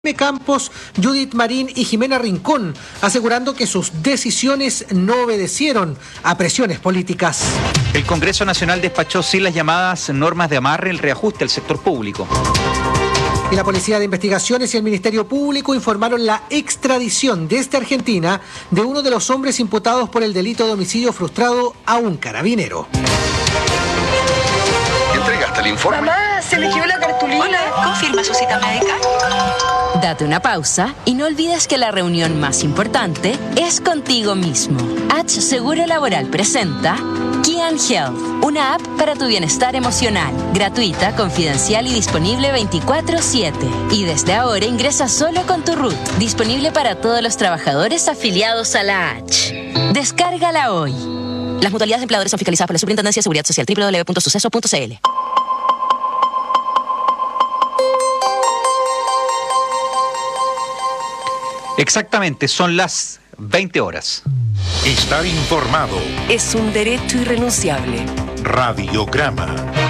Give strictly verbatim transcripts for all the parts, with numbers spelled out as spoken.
Campos, Judith Marín y Jimena Rincón, asegurando que sus decisiones no obedecieron a presiones políticas. El Congreso Nacional despachó sin las llamadas normas de amarre el reajuste al sector público. Y la Policía de Investigaciones y el Ministerio Público informaron la extradición desde Argentina de uno de los hombres imputados por el delito de homicidio frustrado a un carabinero. ¿Entregaste el informe? Mamá, se me quedó la cartulina. Hola, ¿confirma su cita médica? Date una pausa y no olvides que la reunión más importante es contigo mismo. H Seguro Laboral presenta Kian Health, una app para tu bienestar emocional, gratuita, confidencial y disponible veinticuatro siete. Y desde ahora ingresa solo con tu R U T, disponible para todos los trabajadores afiliados a la H. Descárgala hoy. Las mutualidades de empleadores son fiscalizadas por la Superintendencia de Seguridad Social, doble u doble u doble u punto suceso punto c l. Exactamente, son las veinte horas. Estar informado Es un derecho irrenunciable. Radiograma.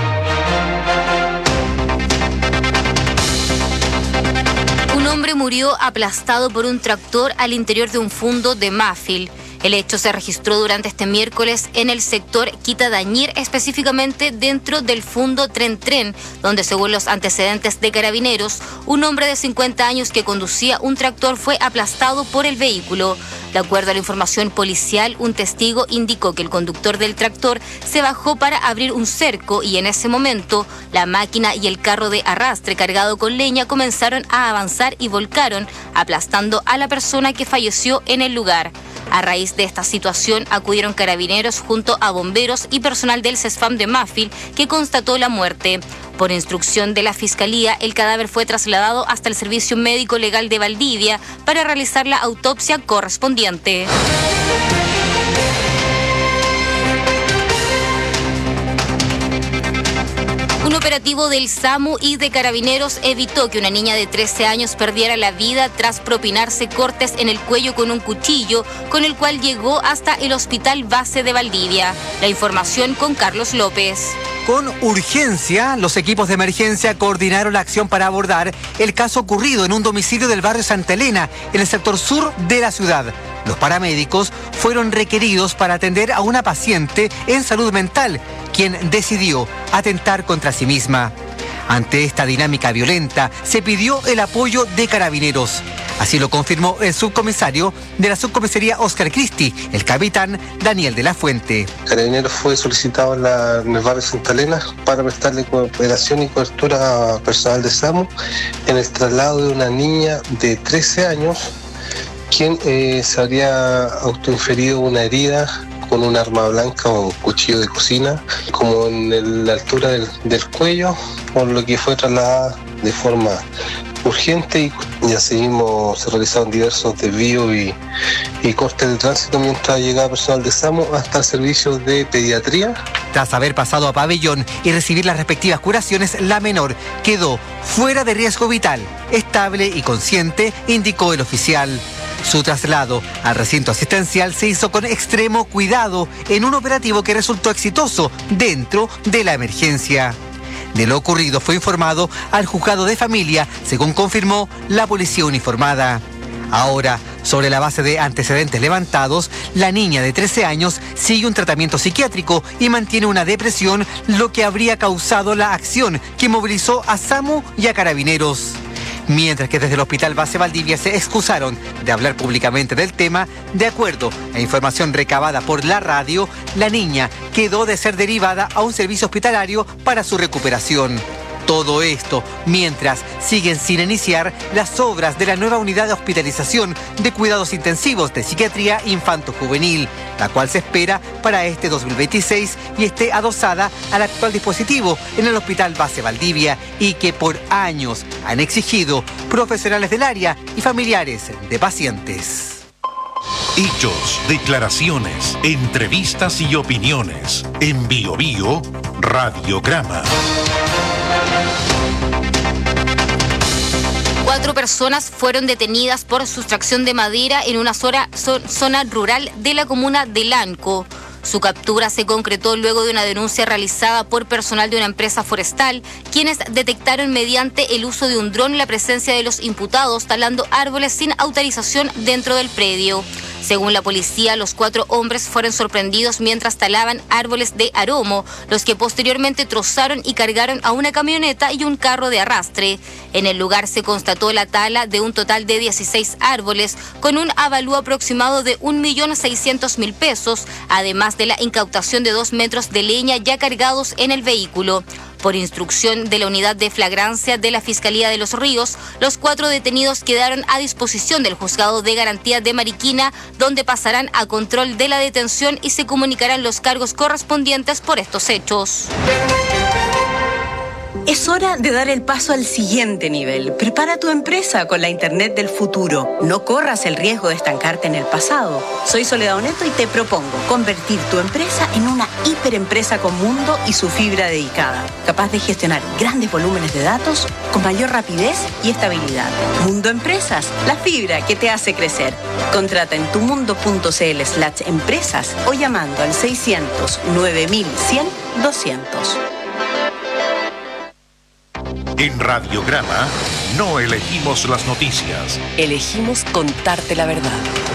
Un hombre murió aplastado por un tractor al interior de un fundo de Mafil. El hecho se registró durante este miércoles en el sector Quitadañir, específicamente dentro del fundo Tren Tren, donde según los antecedentes de Carabineros, un hombre de cincuenta años que conducía un tractor fue aplastado por el vehículo. De acuerdo a la información policial, un testigo indicó que el conductor del tractor se bajó para abrir un cerco y en ese momento la máquina y el carro de arrastre cargado con leña comenzaron a avanzar y volcaron, aplastando a la persona que falleció en el lugar. A raíz de esta situación acudieron Carabineros junto a bomberos y personal del CESFAM de Mafil que constató la muerte. Por instrucción de la Fiscalía, el cadáver fue trasladado hasta el Servicio Médico Legal de Valdivia para realizar la autopsia correspondiente. Un operativo del SAMU y de Carabineros evitó que una niña de trece años perdiera la vida tras propinarse cortes en el cuello con un cuchillo, con el cual llegó hasta el Hospital Base de Valdivia. La información con Carlos López. Con urgencia, los equipos de emergencia coordinaron la acción para abordar el caso ocurrido en un domicilio del barrio Santa Elena, en el sector sur de la ciudad. Los paramédicos fueron requeridos para atender a una paciente en salud mental, quien decidió atentar contra sí misma. Ante esta dinámica violenta, se pidió el apoyo de Carabineros. Así lo confirmó el subcomisario de la subcomisaría Oscar Cristi, el capitán Daniel de la Fuente. Carabineros fue solicitado en, la, en el barrio Santa Elena para prestarle cooperación y cobertura a personal de SAMU en el traslado de una niña de trece años, quien eh, se habría autoinferido una herida con un arma blanca o un cuchillo de cocina, como en el, la altura del, del cuello, por lo que fue trasladada de forma urgente y, y asimismo se realizaron diversos desvíos y, y cortes de tránsito mientras llegaba personal de SAMU hasta el servicio de pediatría. Tras haber pasado a pabellón y recibir las respectivas curaciones, la menor quedó fuera de riesgo vital, estable y consciente, indicó el oficial. Su traslado al recinto asistencial se hizo con extremo cuidado en un operativo que resultó exitoso dentro de la emergencia. De lo ocurrido fue informado al juzgado de familia, según confirmó la policía uniformada. Ahora, sobre la base de antecedentes levantados, la niña de trece años sigue un tratamiento psiquiátrico y mantiene una depresión, lo que habría causado la acción que movilizó a SAMU y a Carabineros. Mientras que desde el Hospital Base Valdivia se excusaron de hablar públicamente del tema, de acuerdo a información recabada por la radio, la niña quedó de ser derivada a un servicio hospitalario para su recuperación. Todo esto mientras siguen sin iniciar las obras de la nueva unidad de hospitalización de cuidados intensivos de psiquiatría infanto-juvenil, la cual se espera para este dos mil veintiséis y esté adosada al actual dispositivo en el Hospital Base Valdivia y que por años han exigido profesionales del área y familiares de pacientes. Hechos, declaraciones, entrevistas y opiniones. En Bio Bio, Radiograma. Cuatro personas fueron detenidas por sustracción de madera en una zona, zona rural de la comuna de Lanco. Su captura se concretó luego de una denuncia realizada por personal de una empresa forestal, quienes detectaron mediante el uso de un dron la presencia de los imputados talando árboles sin autorización dentro del predio. Según la policía, los cuatro hombres fueron sorprendidos mientras talaban árboles de aromo, los que posteriormente trozaron y cargaron a una camioneta y un carro de arrastre. En el lugar se constató la tala de un total de dieciséis árboles, con un avalúo aproximado de un millón seiscientos mil pesos, además de la incautación de dos metros de leña ya cargados en el vehículo. Por instrucción de la Unidad de Flagrancia de la Fiscalía de Los Ríos, los cuatro detenidos quedaron a disposición del Juzgado de Garantía de Mariquina, donde pasarán a control de la detención y se comunicarán los cargos correspondientes por estos hechos. Es hora de dar el paso al siguiente nivel. Prepara tu empresa con la Internet del futuro. No corras el riesgo de estancarte en el pasado. Soy Soledad Oneto y te propongo convertir tu empresa en una hiperempresa con Mundo y su fibra dedicada, capaz de gestionar grandes volúmenes de datos con mayor rapidez y estabilidad. Mundo Empresas, la fibra que te hace crecer. Contrata en tumundo.cl slash empresas o llamando al seiscientos nueve mil cien doscientos. En Radiograma no elegimos las noticias. Elegimos contarte la verdad.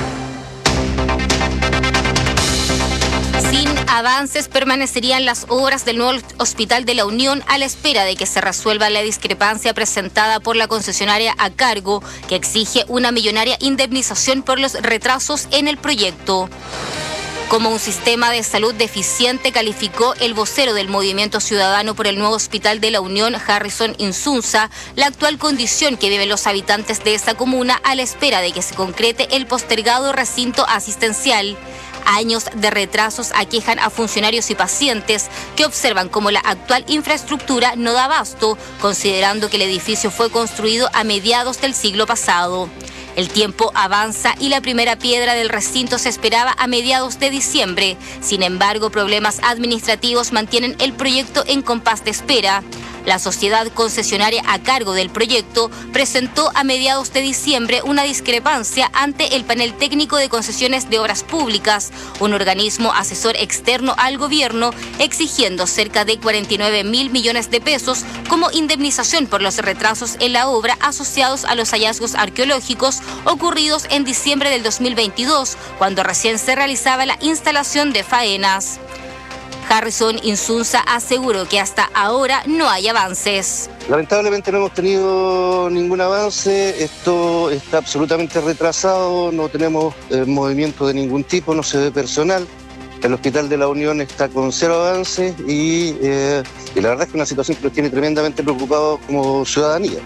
Sin avances permanecerían las obras del nuevo Hospital de la Unión a la espera de que se resuelva la discrepancia presentada por la concesionaria a cargo, que exige una millonaria indemnización por los retrasos en el proyecto. Como un sistema de salud deficiente, calificó el vocero del Movimiento Ciudadano por el nuevo Hospital de la Unión, Harrison Insunza, la actual condición que viven los habitantes de esa comuna a la espera de que se concrete el postergado recinto asistencial. Años de retrasos aquejan a funcionarios y pacientes que observan cómo la actual infraestructura no da abasto, considerando que el edificio fue construido a mediados del siglo pasado. El tiempo avanza y la primera piedra del recinto se esperaba a mediados de diciembre. Sin embargo, problemas administrativos mantienen el proyecto en compás de espera. La sociedad concesionaria a cargo del proyecto presentó a mediados de diciembre una discrepancia ante el panel técnico de concesiones de obras públicas, un organismo asesor externo al gobierno, exigiendo cerca de cuarenta y nueve mil millones de pesos como indemnización por los retrasos en la obra asociados a los hallazgos arqueológicos ocurridos en diciembre del dos mil veintidós, cuando recién se realizaba la instalación de faenas. Harrison Insunza aseguró que hasta ahora no hay avances. Lamentablemente no hemos tenido ningún avance, esto está absolutamente retrasado, no tenemos eh, movimiento de ningún tipo, no se ve personal. El Hospital de la Unión está con cero avances y, eh, y la verdad es que es una situación que nos tiene tremendamente preocupados como ciudadanía.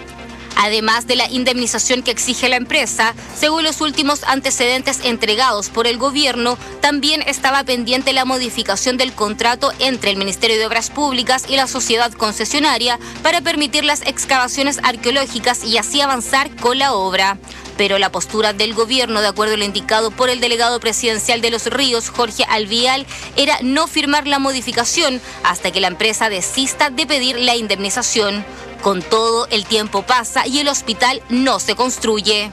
Además de la indemnización que exige la empresa, según los últimos antecedentes entregados por el gobierno, también estaba pendiente la modificación del contrato entre el Ministerio de Obras Públicas y la sociedad concesionaria para permitir las excavaciones arqueológicas y así avanzar con la obra. Pero la postura del gobierno, de acuerdo a lo indicado por el delegado presidencial de Los Ríos, Jorge Alvial, era no firmar la modificación hasta que la empresa desista de pedir la indemnización. Con todo, el tiempo pasa y el hospital no se construye.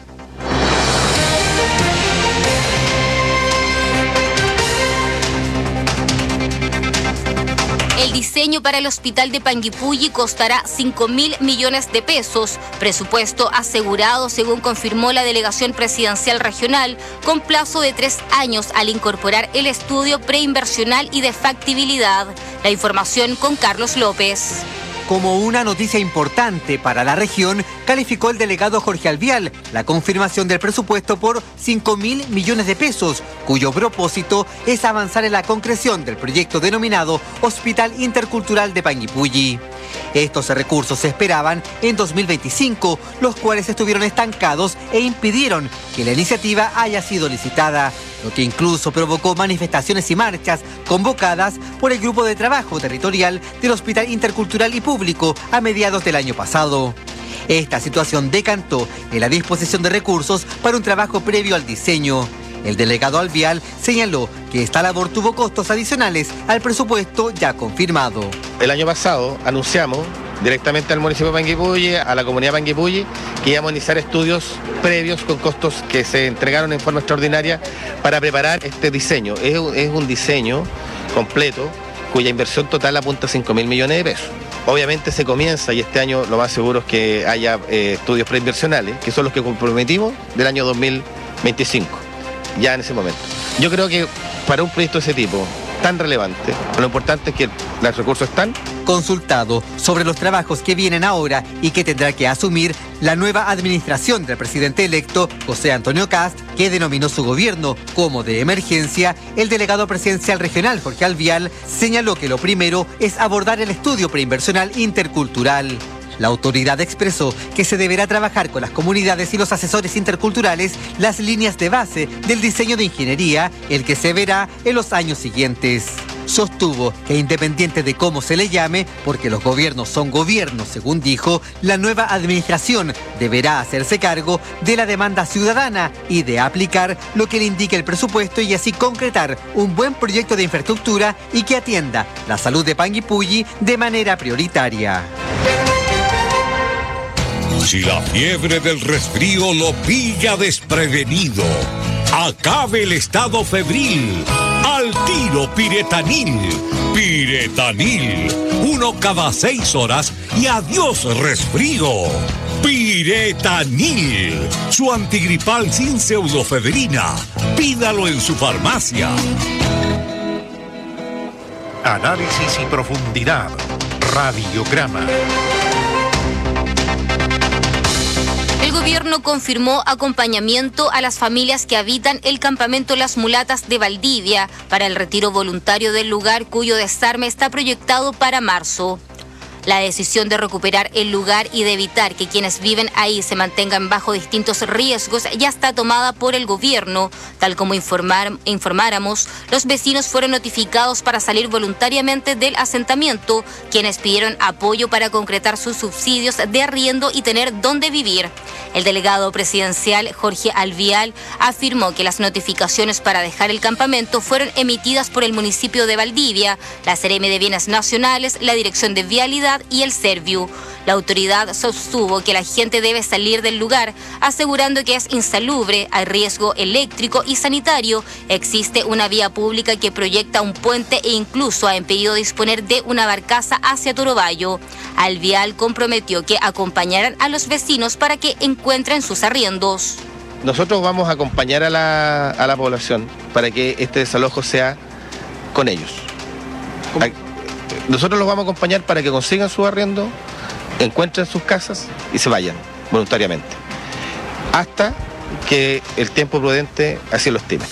El diseño para el hospital de Panguipulli costará cinco mil millones de pesos, presupuesto asegurado según confirmó la delegación presidencial regional, con plazo de tres años al incorporar el estudio preinversional y de factibilidad. La información con Carlos López. Como una noticia importante para la región, calificó el delegado Jorge Alvial la confirmación del presupuesto por cinco mil millones de pesos, cuyo propósito es avanzar en la concreción del proyecto denominado Hospital Intercultural de Panguipulli. Estos recursos se esperaban en dos mil veinticinco, los cuales estuvieron estancados e impidieron que la iniciativa haya sido licitada, lo que incluso provocó manifestaciones y marchas convocadas por el Grupo de Trabajo Territorial del Hospital Intercultural y Público a mediados del año pasado. Esta situación decantó en la disposición de recursos para un trabajo previo al diseño. El delegado Alvial señaló que esta labor tuvo costos adicionales al presupuesto ya confirmado. El año pasado anunciamos directamente al municipio de Panguipulli, a la comunidad de Panguipulli, que íbamos a iniciar estudios previos con costos que se entregaron en forma extraordinaria para preparar este diseño. Es, es un diseño completo cuya inversión total apunta a cinco mil millones de pesos. Obviamente se comienza, y este año lo más seguro es que haya eh, estudios preinversionales, que son los que comprometimos del año dos mil veinticinco, ya en ese momento. Yo creo que para un proyecto de ese tipo, tan relevante, lo importante es que los recursos están. Consultado sobre los trabajos que vienen ahora y que tendrá que asumir la nueva administración del presidente electo, José Antonio Kast, que denominó su gobierno como de emergencia, el delegado presidencial regional, Jorge Alvial, señaló que lo primero es abordar el estudio preinversional intercultural. La autoridad expresó que se deberá trabajar con las comunidades y los asesores interculturales las líneas de base del diseño de ingeniería, el que se verá en los años siguientes. Sostuvo que independiente de cómo se le llame, porque los gobiernos son gobiernos, según dijo, la nueva administración deberá hacerse cargo de la demanda ciudadana y de aplicar lo que le indique el presupuesto y así concretar un buen proyecto de infraestructura y que atienda la salud de Panguipulli de manera prioritaria. Si la fiebre del resfrío lo pilla desprevenido, acabe el estado febril. Al tiro Piretanil. Piretanil. Uno cada seis horas y adiós resfrío. Piretanil. Su antigripal sin pseudofedrina. Pídalo en su farmacia. Análisis y profundidad. Radiograma. El gobierno confirmó acompañamiento a las familias que habitan el campamento Las Mulatas de Valdivia para el retiro voluntario del lugar, cuyo desarme está proyectado para marzo. La decisión de recuperar el lugar y de evitar que quienes viven ahí se mantengan bajo distintos riesgos ya está tomada por el gobierno. Tal como informar, informáramos, los vecinos fueron notificados para salir voluntariamente del asentamiento, quienes pidieron apoyo para concretar sus subsidios de arriendo y tener dónde vivir. El delegado presidencial, Jorge Alvial, afirmó que las notificaciones para dejar el campamento fueron emitidas por el municipio de Valdivia, la Seremi de Bienes Nacionales, la Dirección de Vialidad y el Serviu. La autoridad sostuvo que la gente debe salir del lugar, asegurando que es insalubre, hay riesgo eléctrico y sanitario, existe una vía pública que proyecta un puente e incluso ha impedido disponer de una barcaza hacia Torobayo. Alvial comprometió que acompañarán a los vecinos para que encuentren sus arriendos. Nosotros vamos a acompañar a la, a la población para que este desalojo sea con ellos. ¿Cómo? Nosotros los vamos a acompañar para que consigan su arriendo, encuentren sus casas y se vayan voluntariamente, hasta que el tiempo prudente así lo estime.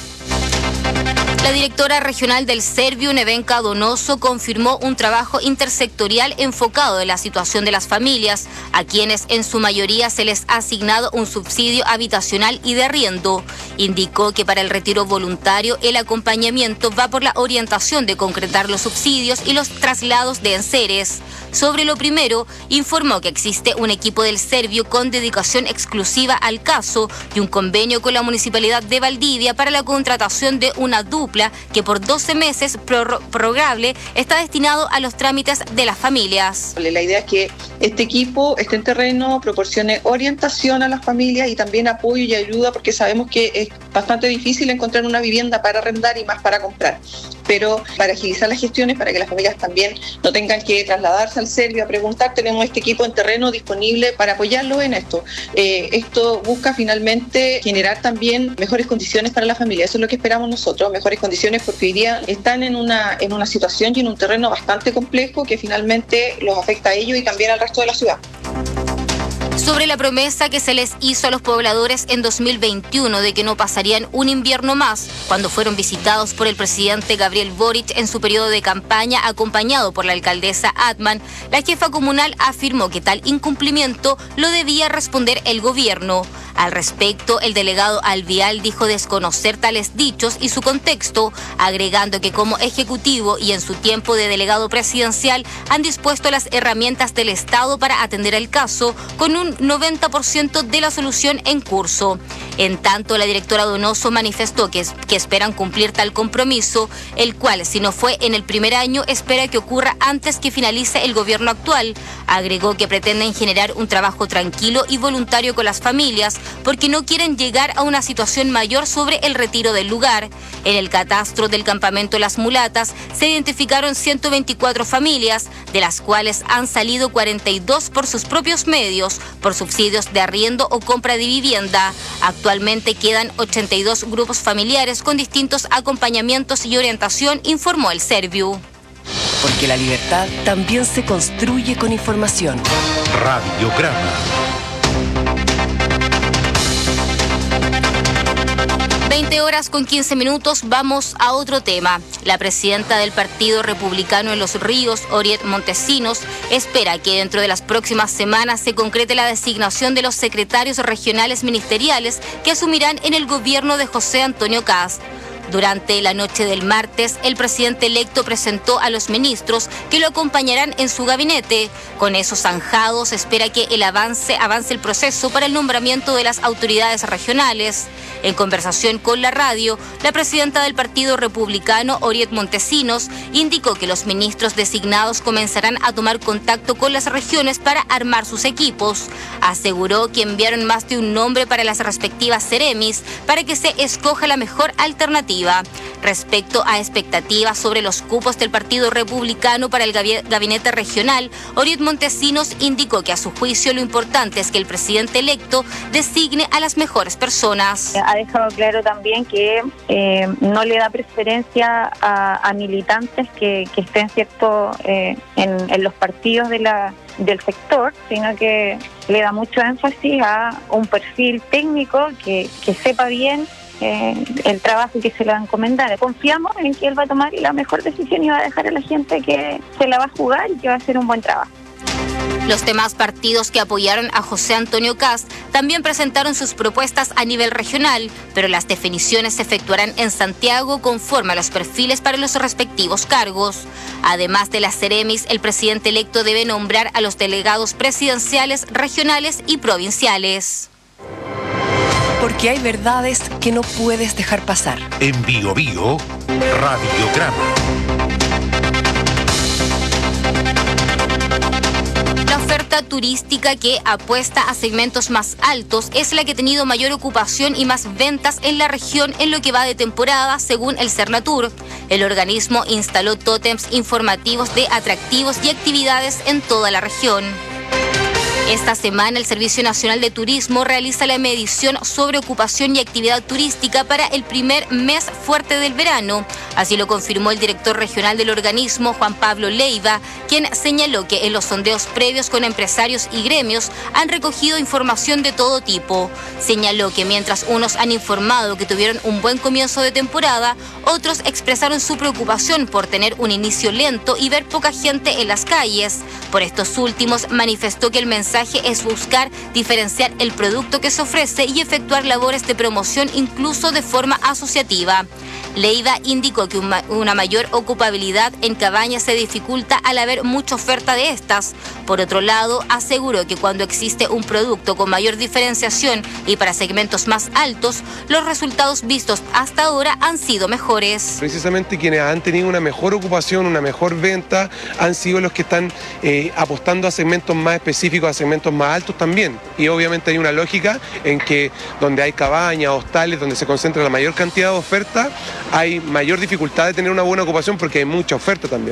La directora regional del Serviu, Nevenka Donoso, confirmó un trabajo intersectorial enfocado en la situación de las familias, a quienes en su mayoría se les ha asignado un subsidio habitacional y de arriendo. Indicó que para el retiro voluntario el acompañamiento va por la orientación de concretar los subsidios y los traslados de enseres. Sobre lo primero, informó que existe un equipo del Serviu con dedicación exclusiva al caso y un convenio con la Municipalidad de Valdivia para la contratación de una dupla que por doce meses prorrogable está destinado a los trámites de las familias. La idea es que este equipo esté en terreno, proporcione orientación a las familias y también apoyo y ayuda, porque sabemos que es bastante difícil encontrar una vivienda para arrendar y más para comprar. Pero para agilizar las gestiones, para que las familias también no tengan que trasladarse al Serviu a preguntar, tenemos este equipo en terreno disponible para apoyarlo en esto. Eh, esto busca finalmente generar también mejores condiciones para la familia. Eso es lo que esperamos nosotros, mejores condiciones, porque hoy día están en una, en una situación y en un terreno bastante complejo que finalmente los afecta a ellos y también al resto de la ciudad. Sobre la promesa que se les hizo a los pobladores en dos mil veintiuno de que no pasarían un invierno más, cuando fueron visitados por el presidente Gabriel Boric en su periodo de campaña acompañado por la alcaldesa Atman, la jefa comunal afirmó que tal incumplimiento lo debía responder el gobierno. Al respecto, el delegado Alvial dijo desconocer tales dichos y su contexto, agregando que como ejecutivo y en su tiempo de delegado presidencial han dispuesto las herramientas del Estado para atender el caso con un noventa por ciento de la solución en curso. En tanto, la directora Donoso manifestó que, que esperan cumplir tal compromiso, el cual, si no fue en el primer año, espera que ocurra antes que finalice el gobierno actual. Agregó que pretenden generar un trabajo tranquilo y voluntario con las familias, porque no quieren llegar a una situación mayor sobre el retiro del lugar. En el catastro del campamento Las Mulatas se identificaron ciento veinticuatro familias, de las cuales han salido cuarenta y dos por sus propios medios, por subsidios de arriendo o compra de vivienda. Actualmente quedan ochenta y dos grupos familiares con distintos acompañamientos y orientación, informó el Serviu. Porque la libertad también se construye con información. Radiograma. veinte horas con quince minutos, vamos a otro tema. La presidenta del Partido Republicano en Los Ríos, Oriet Montesinos, espera que dentro de las próximas semanas se concrete la designación de los secretarios regionales ministeriales que asumirán en el gobierno de José Antonio Kast. Durante la noche del martes, el presidente electo presentó a los ministros que lo acompañarán en su gabinete. Con esos zanjados, espera que el avance avance el proceso para el nombramiento de las autoridades regionales. En conversación con la radio, la presidenta del Partido Republicano, Oriet Montesinos, indicó que los ministros designados comenzarán a tomar contacto con las regiones para armar sus equipos. Aseguró que enviaron más de un nombre para las respectivas seremis para que se escoja la mejor alternativa. Respecto a expectativas sobre los cupos del Partido Republicano para el gabinete regional, Oriet Montesinos indicó que a su juicio lo importante es que el presidente electo designe a las mejores personas. Ha dejado claro también que eh, no le da preferencia a, a militantes que, que estén cierto eh, en, en los partidos de la, del sector, sino que le da mucho énfasis a un perfil técnico que, que sepa bien Eh, el trabajo que se le va a encomendar. Confiamos en que él va a tomar la mejor decisión y va a dejar a la gente que se la va a jugar y que va a hacer un buen trabajo. Los demás partidos que apoyaron a José Antonio Kast también presentaron sus propuestas a nivel regional, pero las definiciones se efectuarán en Santiago conforme a los perfiles para los respectivos cargos. Además de las seremis, el presidente electo debe nombrar a los delegados presidenciales, regionales y provinciales. Porque hay verdades que no puedes dejar pasar. En Bio Bio, Radiograma. La oferta turística que apuesta a segmentos más altos es la que ha tenido mayor ocupación y más ventas en la región en lo que va de temporada, según el Cernatur. El organismo instaló tótems informativos de atractivos y actividades en toda la región. Esta semana el Servicio Nacional de Turismo realiza la medición sobre ocupación y actividad turística para el primer mes fuerte del verano. Así lo confirmó el director regional del organismo, Juan Pablo Leiva, quien señaló que en los sondeos previos con empresarios y gremios han recogido información de todo tipo. Señaló que mientras unos han informado que tuvieron un buen comienzo de temporada, otros expresaron su preocupación por tener un inicio lento y ver poca gente en las calles. Por estos últimos manifestó que el mensaje es buscar diferenciar el producto que se ofrece y efectuar labores de promoción incluso de forma asociativa. Leiva indicó que una mayor ocupabilidad en cabañas se dificulta al haber mucha oferta de estas. Por otro lado, aseguró que cuando existe un producto con mayor diferenciación y para segmentos más altos, los resultados vistos hasta ahora han sido mejores. Precisamente quienes han tenido una mejor ocupación, una mejor venta, han sido los que están eh, apostando a segmentos más específicos, a segmentos más altos también. Y obviamente hay una lógica en que donde hay cabañas, hostales, donde se concentra la mayor cantidad de oferta, hay mayor dificultad de tener una buena ocupación porque hay mucha oferta también.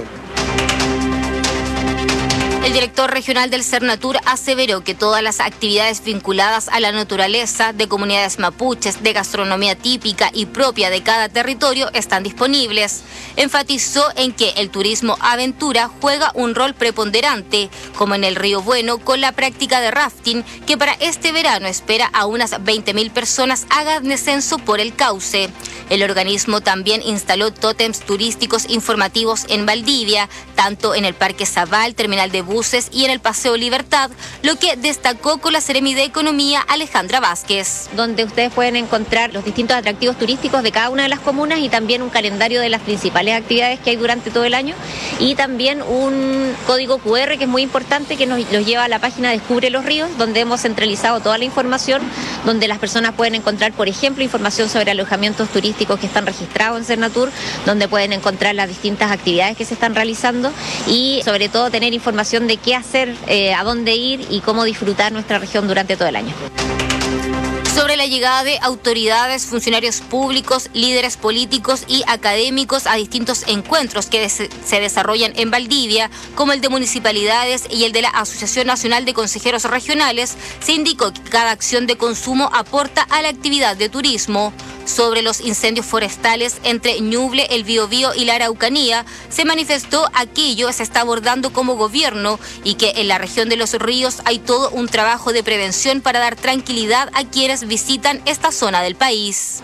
El director regional del Cernatur aseveró que todas las actividades vinculadas a la naturaleza, de comunidades mapuches, de gastronomía típica y propia de cada territorio están disponibles. Enfatizó en que el turismo aventura juega un rol preponderante, como en el Río Bueno con la práctica de rafting, que para este verano espera a unas veinte mil personas hagan descenso por el cauce. El organismo también instaló tótems turísticos informativos en Valdivia, tanto en el Parque Zabal, terminal de buses buses y en el Paseo Libertad, lo que destacó con la Seremi de Economía Alejandra Vázquez. Donde ustedes pueden encontrar los distintos atractivos turísticos de cada una de las comunas y también un calendario de las principales actividades que hay durante todo el año y también un código cu erre que es muy importante que nos los lleva a la página Descubre los Ríos, donde hemos centralizado toda la información, donde las personas pueden encontrar, por ejemplo, información sobre alojamientos turísticos que están registrados en Cernatur, donde pueden encontrar las distintas actividades que se están realizando y sobre todo tener información de qué hacer, eh, a dónde ir y cómo disfrutar nuestra región durante todo el año. Sobre la llegada de autoridades, funcionarios públicos, líderes políticos y académicos a distintos encuentros que des- se desarrollan en Valdivia, como el de municipalidades y el de la Asociación Nacional de Consejeros Regionales, se indicó que cada acción de consumo aporta a la actividad de turismo. Sobre los incendios forestales entre Ñuble, el Biobío y la Araucanía, se manifestó aquello se está abordando como gobierno y que en la región de los ríos hay todo un trabajo de prevención para dar tranquilidad a quienes visitan esta zona del país.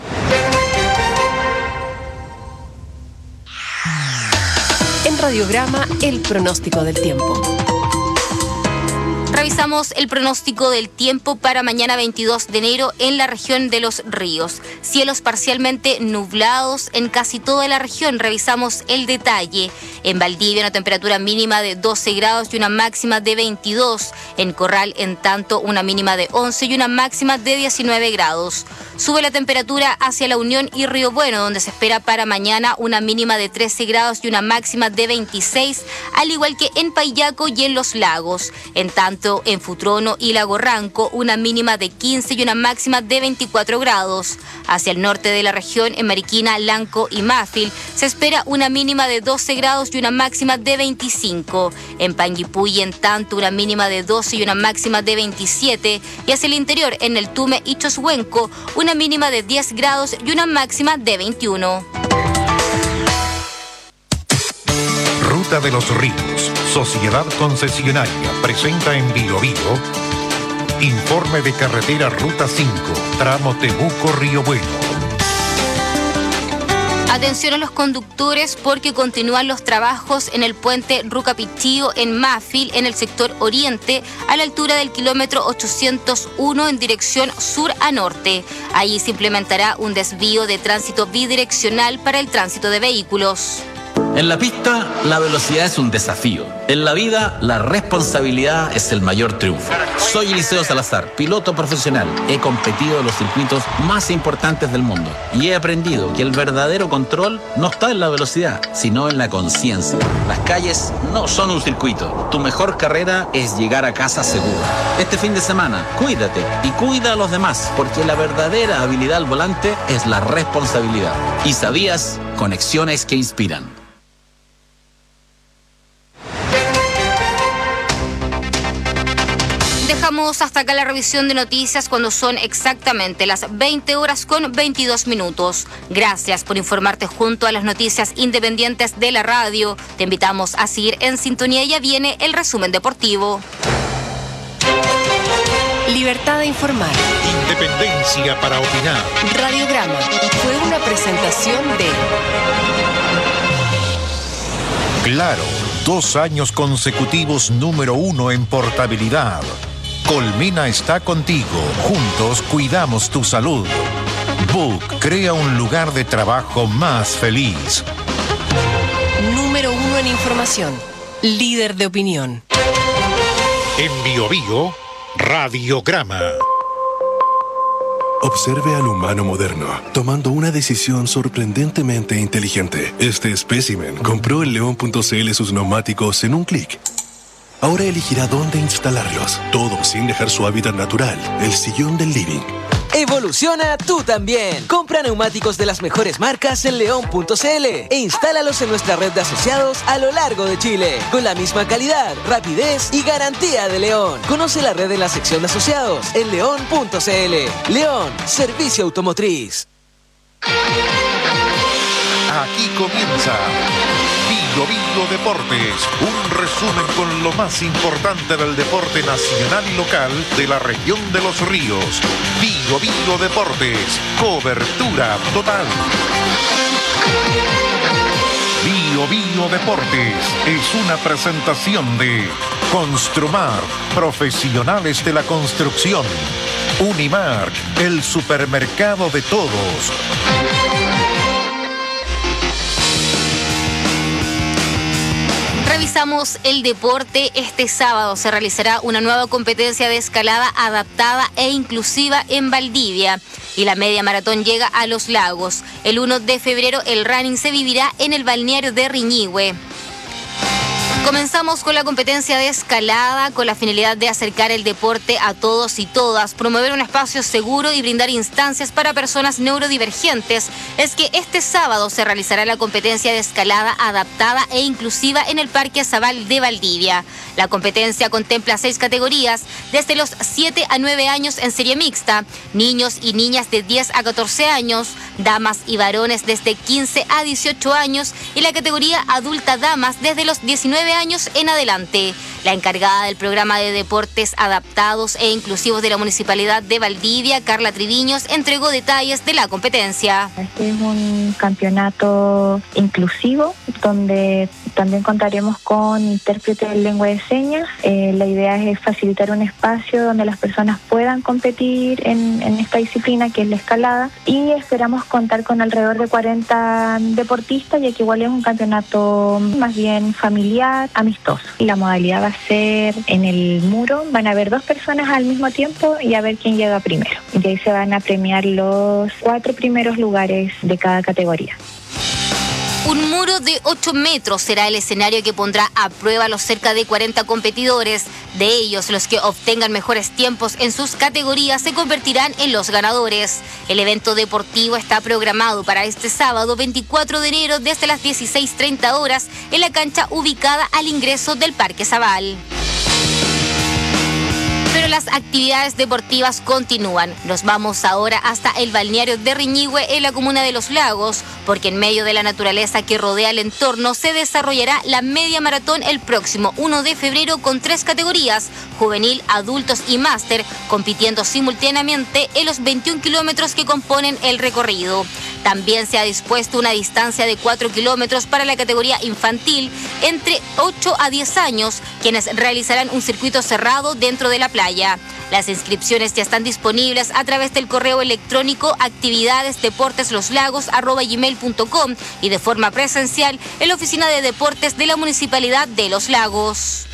En Radiograma, el pronóstico del tiempo. Revisamos el pronóstico del tiempo para mañana veintidós de enero en la región de los ríos. Cielos parcialmente nublados en casi toda la región. Revisamos el detalle. En Valdivia una temperatura mínima de doce grados y una máxima de veintidós. En Corral, en tanto, una mínima de once y una máxima de diecinueve grados. Sube la temperatura hacia La Unión y Río Bueno, donde se espera para mañana una mínima de trece grados y una máxima de veintiséis, al igual que en Payaco y en Los Lagos. En tanto, en Futrono y Lago Ranco, una mínima de quince y una máxima de veinticuatro grados. Hacia el norte de la región, en Mariquina, Lanco y Mafil, se espera una mínima de doce grados y una máxima de veinticinco. En Panguipulli, en tanto, una mínima de doce y una máxima de veintisiete. Y hacia el interior, en el Tume y Choshuenco, una mínima de diez grados y una máxima de veintiuno. Ruta de los Ríos, Sociedad Concesionaria, presenta en Biobío informe de carretera Ruta cinco, tramo Temuco-Río Bueno. Atención a los conductores porque continúan los trabajos en el puente Rucapichío en Mafil, en el sector oriente, a la altura del kilómetro ochocientos uno en dirección sur a norte. Allí se implementará un desvío de tránsito bidireccional para el tránsito de vehículos. En la pista, la velocidad es un desafío. En la vida, la responsabilidad es el mayor triunfo. Soy Eliseo Salazar, piloto profesional. He competido en los circuitos más importantes del mundo y he aprendido que el verdadero control no está en la velocidad, sino en la conciencia. Las calles no son un circuito. Tu mejor carrera es llegar a casa seguro. Este fin de semana, cuídate y cuida a los demás, porque la verdadera habilidad al volante es la responsabilidad. ¿Y sabías? Conexiones que inspiran. Dejamos hasta acá la revisión de noticias cuando son exactamente las veinte horas con veintidós minutos. Gracias por informarte junto a las noticias independientes de la radio. Te invitamos a seguir en sintonía. Ya viene el resumen deportivo. Libertad de informar. Independencia para opinar. Radiograma fue una presentación de Claro, dos años consecutivos número uno en portabilidad. Colmena está contigo. Juntos cuidamos tu salud. Book crea un lugar de trabajo más feliz. Número uno en información. Líder de opinión. En Biobío, Radiograma. Observe al humano moderno, tomando una decisión sorprendentemente inteligente. Este espécimen compró en león punto c l sus neumáticos en un clic. Ahora elegirá dónde instalarlos, todo sin dejar su hábitat natural, el sillón del living. Evoluciona tú también. Compra neumáticos de las mejores marcas en león punto c l e instálalos en nuestra red de asociados a lo largo de Chile, con la misma calidad, rapidez y garantía de León. Conoce la red en la sección de asociados en león punto c l. León, servicio automotriz. Aquí comienza Biobío Deportes, un resumen con lo más importante del deporte nacional y local de la región de los ríos. Biobío Deportes, cobertura total. Biobío Deportes es una presentación de Construmar, profesionales de la construcción. Unimark, el supermercado de todos. Revisamos el deporte. Este sábado se realizará una nueva competencia de escalada adaptada e inclusiva en Valdivia. Y la media maratón llega a Los Lagos. El primero de febrero el running se vivirá en el balneario de Riñihue. Comenzamos con la competencia de escalada con la finalidad de acercar el deporte a todos y todas, promover un espacio seguro y brindar instancias para personas neurodivergentes. Es que este sábado se realizará la competencia de escalada adaptada e inclusiva en el Parque Zabal de Valdivia. La competencia contempla seis categorías, desde los siete a nueve años en serie mixta, niños y niñas de diez a catorce años, damas y varones desde quince a dieciocho años y la categoría adulta damas desde los diecinueve años en adelante. La encargada del programa de deportes adaptados e inclusivos de la Municipalidad de Valdivia, Carla Triviños, entregó detalles de la competencia. Este es un campeonato inclusivo donde también contaremos con intérpretes de lengua de señas. Eh, la idea es facilitar un espacio donde las personas puedan competir en, en esta disciplina que es la escalada, y esperamos contar con alrededor de cuarenta deportistas, ya que igual es un campeonato más bien familiar, amistoso. Y la modalidad va a ser en el muro, van a haber dos personas al mismo tiempo y a ver quién llega primero. Y ahí se van a premiar los cuatro primeros lugares de cada categoría. Un muro de ocho metros será el escenario que pondrá a prueba a los cerca de cuarenta competidores. De ellos, los que obtengan mejores tiempos en sus categorías se convertirán en los ganadores. El evento deportivo está programado para este sábado veinticuatro de enero desde las dieciséis treinta horas en la cancha ubicada al ingreso del Parque Zabal. Pero las actividades deportivas continúan. Nos vamos ahora hasta el balneario de Riñihue en la comuna de Los Lagos, porque en medio de la naturaleza que rodea el entorno se desarrollará la media maratón el próximo primero de febrero con tres categorías, juvenil, adultos y máster, compitiendo simultáneamente en los veintiún kilómetros que componen el recorrido. También se ha dispuesto una distancia de cuatro kilómetros para la categoría infantil entre ocho a diez años, quienes realizarán un circuito cerrado dentro de la playa. Las inscripciones ya están disponibles a través del correo electrónico actividadesdeportesloslagos arroba gmail punto com y de forma presencial en la Oficina de Deportes de la Municipalidad de Los Lagos.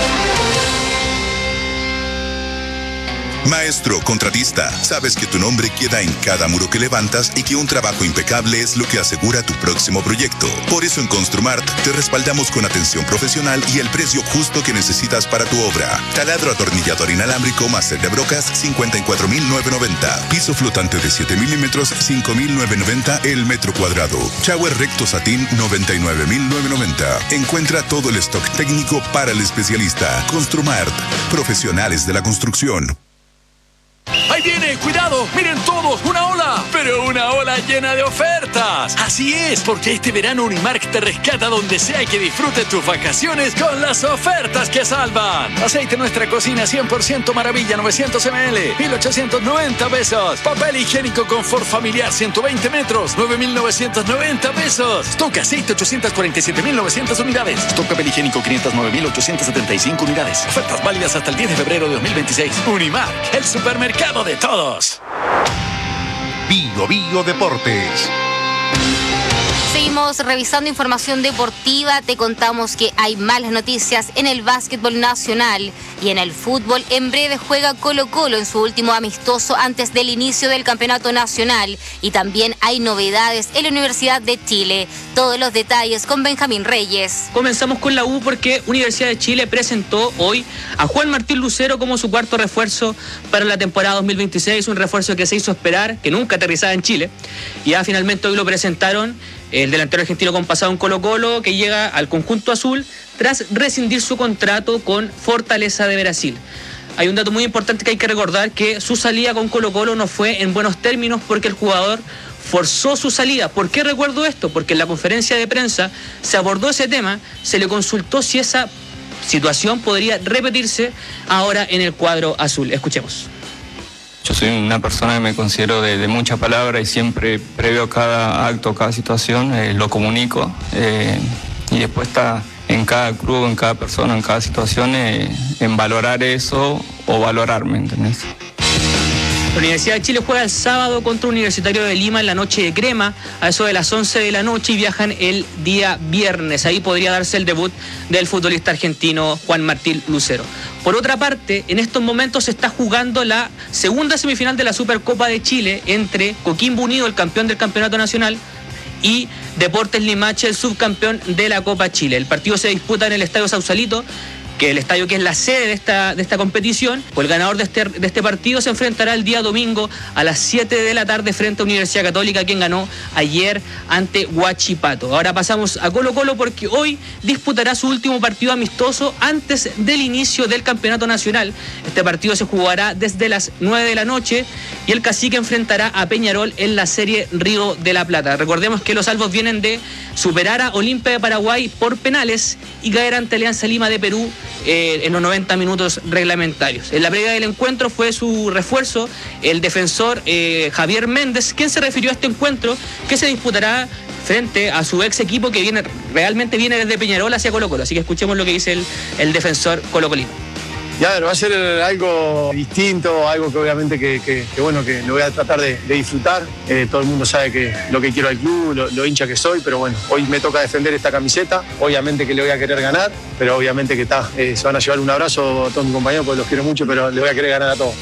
Maestro contratista, sabes que tu nombre queda en cada muro que levantas y que un trabajo impecable es lo que asegura tu próximo proyecto. Por eso en Construmart te respaldamos con atención profesional y el precio justo que necesitas para tu obra. Taladro atornillador inalámbrico máster de brocas cincuenta y cuatro mil novecientos noventa. Piso flotante de siete milímetros cinco mil novecientos noventa el metro cuadrado. Shower recto satín noventa y nueve mil novecientos noventa. Encuentra todo el stock técnico para el especialista. Construmart, profesionales de la construcción. ¡Ahí viene! ¡Cuidado! ¡Miren todos! ¡Una ola! ¡Pero una ola llena de ofertas! Así es, porque este verano Unimark te rescata donde sea y que disfrutes tus vacaciones con las ofertas que salvan. Aceite Nuestra Cocina cien por ciento Maravilla novecientos mililitros, mil ochocientos noventa pesos. Papel higiénico Confort Familiar ciento veinte metros, nueve mil novecientos noventa pesos. Stock aceite ochocientos cuarenta y siete mil novecientas unidades. Stock papel higiénico quinientos nueve mil ochocientos setenta y cinco unidades. Ofertas válidas hasta el diez de febrero de dos mil veintiséis. Unimark, el supermercado de todos. Bio Bio Deportes. Seguimos revisando información deportiva. Te contamos que hay malas noticias en el básquetbol nacional y en el fútbol. En breve juega Colo-Colo en su último amistoso antes del inicio del campeonato nacional. Y también hay novedades en la Universidad de Chile. Todos los detalles con Benjamín Reyes. Comenzamos con la U porque Universidad de Chile presentó hoy a Juan Martín Lucero como su cuarto refuerzo para la temporada dos mil veintiséis. Un refuerzo que se hizo esperar, que nunca aterrizaba en Chile. Y ya finalmente hoy lo presentaron. El delantero argentino con pasado en Colo-Colo, que llega al conjunto azul tras rescindir su contrato con Fortaleza de Brasil. Hay un dato muy importante que hay que recordar, que su salida con Colo-Colo no fue en buenos términos porque el jugador forzó su salida. ¿Por qué recuerdo esto? Porque en la conferencia de prensa se abordó ese tema, se le consultó si esa situación podría repetirse ahora en el cuadro azul. Escuchemos. Yo soy una persona que me considero de, de mucha palabra y siempre previo a cada acto, cada situación, eh, lo comunico eh, y después está en en cada club, en cada persona, en cada situación, eh, en valorar eso o valorarme, ¿entendés? La Universidad de Chile juega el sábado contra Universitario de Lima en la noche de crema, a eso de las once de la noche, y viajan el día viernes. Ahí podría darse el debut del futbolista argentino Juan Martín Lucero. Por otra parte, en estos momentos se está jugando la segunda semifinal de la Supercopa de Chile entre Coquimbo Unido, el campeón del campeonato nacional, y Deportes Limache, el subcampeón de la Copa Chile. El partido se disputa en el Estadio Sausalito, que el estadio que es la sede de esta, de esta competición. Pues el ganador de este, de este partido se enfrentará el día domingo a las siete de la tarde frente a Universidad Católica, quien ganó ayer ante Huachipato. Ahora pasamos a Colo Colo, porque hoy disputará su último partido amistoso antes del inicio del campeonato nacional. Este partido se jugará desde las nueve de la noche y el Cacique enfrentará a Peñarol en la serie Río de la Plata. Recordemos que los albos vienen de superar a Olimpia de Paraguay por penales y caer ante Alianza Lima de Perú Eh, en los noventa minutos reglamentarios. En la previa del encuentro fue su refuerzo el defensor eh, Javier Méndez, quien se refirió a este encuentro que se disputará frente a su ex equipo, que viene realmente viene desde Peñarol hacia Colo Colo. Así que escuchemos lo que dice el, el defensor colocolino. Ya, va a ser algo distinto, algo que obviamente que, que, que bueno, que lo voy a tratar de, de disfrutar. Eh, todo el mundo sabe que lo que quiero al club, lo, lo hincha que soy, pero bueno, hoy me toca defender esta camiseta. Obviamente que le voy a querer ganar, pero obviamente que está, eh, se van a llevar un abrazo a todos mis compañeros porque los quiero mucho, pero le voy a querer ganar a todos.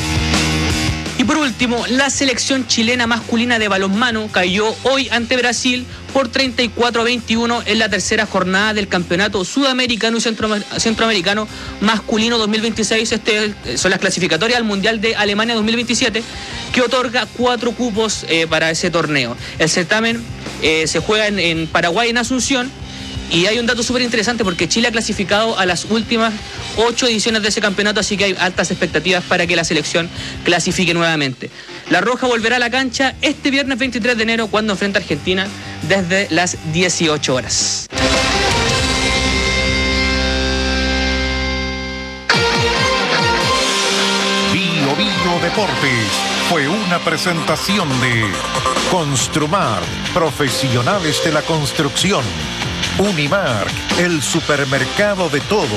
Y por último, la selección chilena masculina de balonmano cayó hoy ante Brasil por treinta y cuatro a veintiuno en la tercera jornada del Campeonato Sudamericano y Centro, Centroamericano Masculino dos mil veintiséis. Este son las clasificatorias al Mundial de Alemania dos mil veintisiete, que otorga cuatro cupos eh, para ese torneo. El certamen eh, se juega en, en Paraguay, en Asunción. Y hay un dato súper interesante, porque Chile ha clasificado a las últimas ocho ediciones de ese campeonato, así que hay altas expectativas para que la selección clasifique nuevamente. La Roja volverá a la cancha este viernes veintitrés de enero, cuando enfrenta a Argentina desde las dieciocho horas. Bio Bio Deportes fue una presentación de Construmar, profesionales de la construcción. Unimark, el supermercado de todos.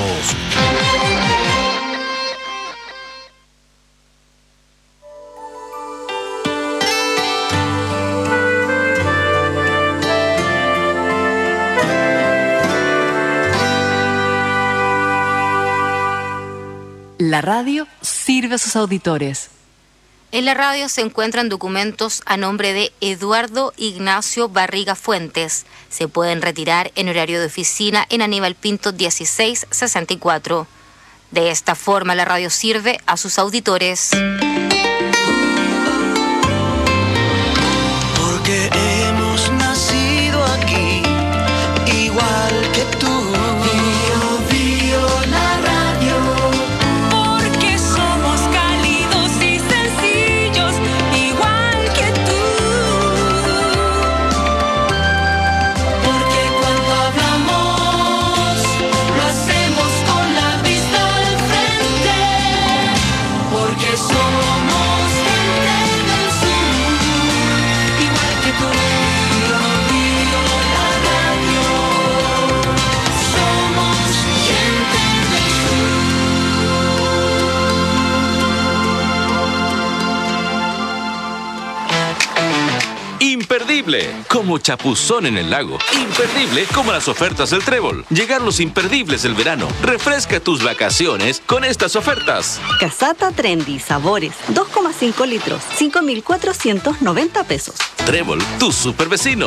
La radio sirve a sus auditores. En la radio se encuentran documentos a nombre de Eduardo Ignacio Barriga Fuentes. Se pueden retirar en horario de oficina en Aníbal Pinto dieciséis sesenta y cuatro. De esta forma, la radio sirve a sus auditores. Porque hemos nacido aquí, igual que tú. Bio, bio, la radio. Porque somos cálidos y sencillos, igual que tú. Porque cuando hablamos, lo hacemos con la vista al frente. Porque somos gente del sur, igual que tú. Bio, bio, la radio. Somos gente del Imperdible, como chapuzón en el lago. Imperdible, como las ofertas del Trébol. Llegan los imperdibles del verano. Refresca tus vacaciones con estas ofertas. Casata Trendy, sabores, dos coma cinco litros, cinco mil cuatrocientos noventa pesos. Trébol, tu super vecino.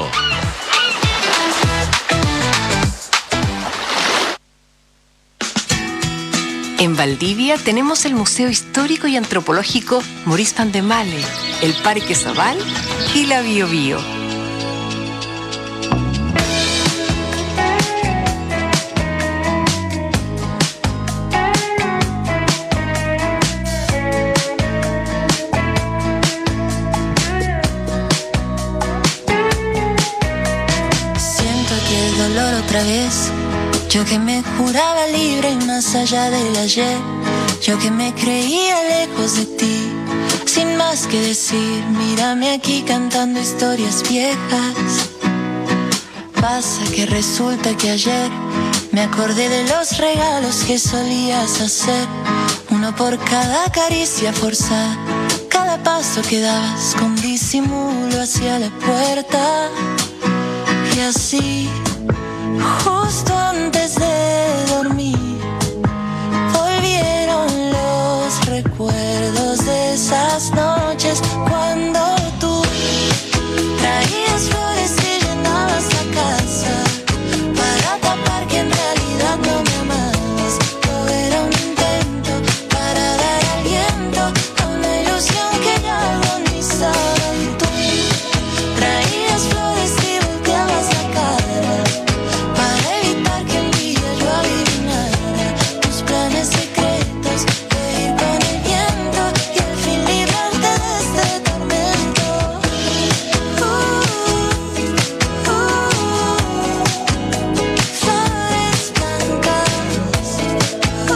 En Valdivia tenemos el Museo Histórico y Antropológico Maurice Van de Male, el Parque Zabal y la Bio Bio. Siento aquí el dolor otra vez. Yo que me juraba libre y más allá del ayer. Yo que me creía lejos de ti, sin más que decir. Mírame aquí cantando historias viejas. Pasa que resulta que ayer me Me acordé de los regalos que solías hacer, uno por cada caricia forzada, cada paso que dabas con disimulo hacia la puerta. Y así, justo antes de dormir, volvieron los recuerdos de esas noches cuando tú traías flores y llenabas la casa para tapar que en realidad no me amabas. Todo era un intento para dar aliento a una ilusión que ya agonizaba. Y tú traías flores y volteabas la cara para evitar que un día yo adivinara tus planes secretos de ir con el viento y al fin librarte de este tormento. Uh, uh, flores blancas. Uh,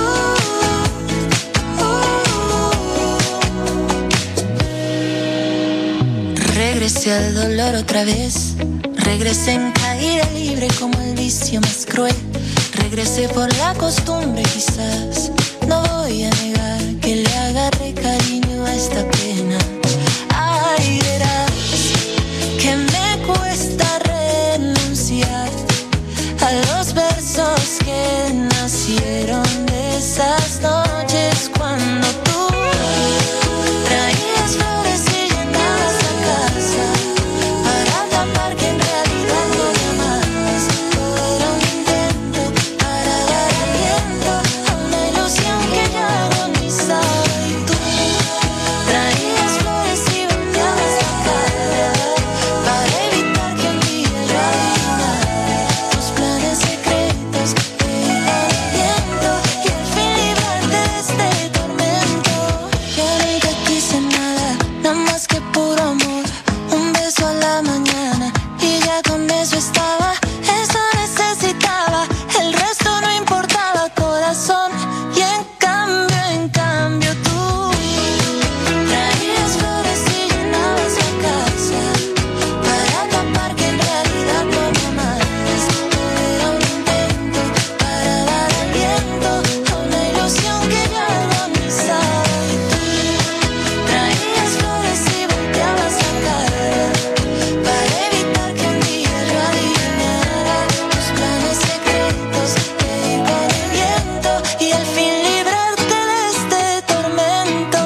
uh. Regresé al dolor otra vez. Regresé en caída libre como el vicio más cruel. Regresé por la costumbre quizás. No voy a negar que le agarré cariño a esta pena. Ay, verás que me cuesta renunciar a los versos que nacieron de esas noches cuando tú traías flores y llenabas la casa para tapar que en realidad no me amabas. Todo era un intento para dar aliento a una ilusión que ya agonizaba. Y tú traías flores y volteabas la cara para evitar que un día yo adivinara tus planes secretos de ir con el viento y al fin librarte de este tormento. Yo nunca quise nada, nada más que puro amor. Un beso a la mañana y ya con eso estaba. Eso necesitaba, el resto no importaba, corazón. Y en cambio, en cambio tú traías flores y llenabas la casa para tapar que en realidad no me amabas. Todo era un intento para dar aliento a una ilusión que ya agonizaba. Y tú traías flores y volteabas la cara para evitar que un día yo adivinara tus planes secretos de ir con el viento y al fin librarte de este tormento.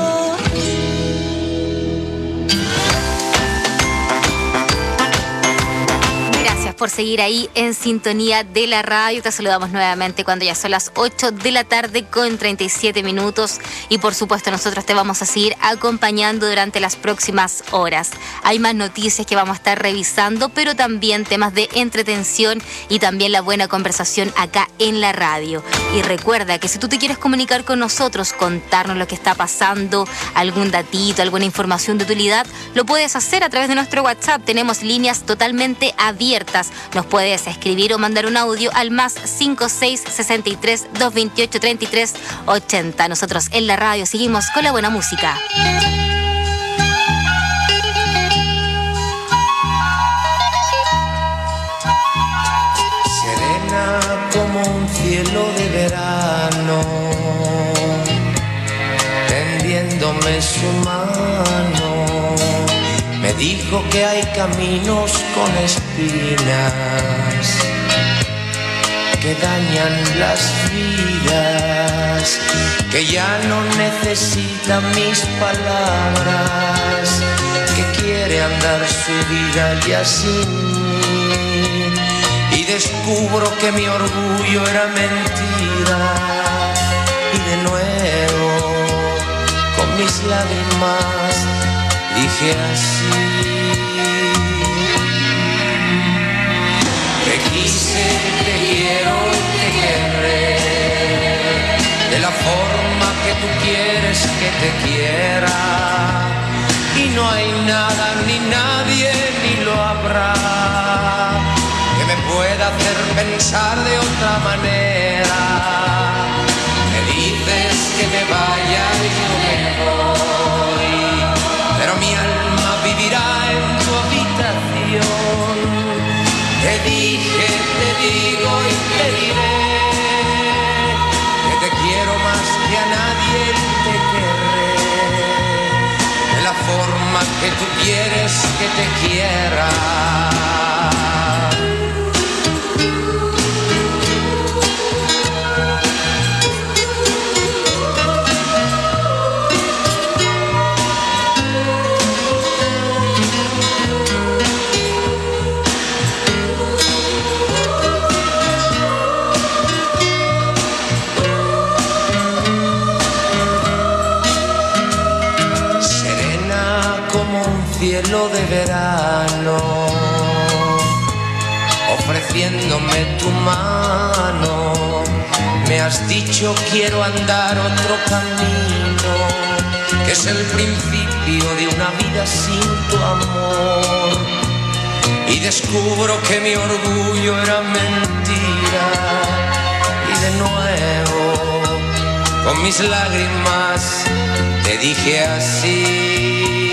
Gracias por seguir ahí en sintonía de la radio. Te saludamos nuevamente cuando ya son las ocho de la tarde con treinta y siete minutos. Y por supuesto nosotros te vamos a seguir acompañando durante las próximas horas. Hay más noticias que vamos a estar revisando, pero también temas de entretención y también la buena conversación acá en la radio. Y recuerda que si tú te quieres comunicar con nosotros, contarnos lo que está pasando, algún datito, alguna información de utilidad, lo puedes hacer a través de nuestro WhatsApp. Tenemos líneas totalmente abiertas. Nos puedes escribir o mandar un audio al más cinco seis sesenta y tres, doscientos veintiocho, treinta y tres ochenta. Nosotros en la radio seguimos con la buena música. Serena como un cielo de verano, tendiéndome su mano, me dijo que hay caminos con espinas que dañan las vidas, que ya no necesita mis palabras, que quiere andar su vida ya sin mí. Y descubro que mi orgullo era mentira, y de nuevo con mis lágrimas dije así: te quise, te quiero, te querré, de la forma que tú quieres que te quiera, y no hay nada ni nadie ni lo habrá que me pueda hacer pensar de otra manera. Me dices que me vaya y yo me voy, pero mi alma vivirá en tu habitación. Te dije, te digo y te diré que tú quieres que te quiera. Cielo de verano, ofreciéndome tu mano, me has dicho quiero andar otro camino, que es el principio de una vida sin tu amor, y descubro que mi orgullo era mentira, y de nuevo con mis lágrimas te dije así.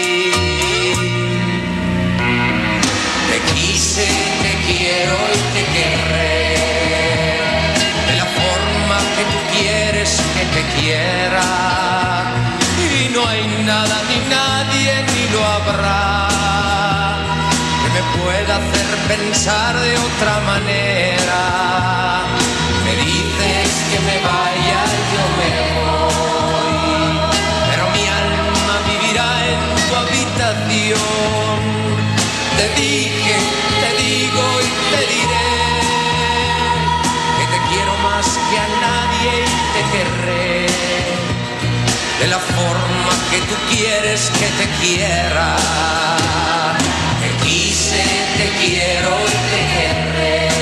Te quiero y te querré de la forma que tú quieres que te quiera, y no hay nada ni nadie ni lo habrá que me pueda hacer pensar de otra manera. Me dices que me vaya, yo me voy, pero mi alma vivirá en tu habitación. Te dije, te digo y te diré que te quiero más que a nadie y te querré de la forma que tú quieres que te quiera. Te quise, te quiero y te querré.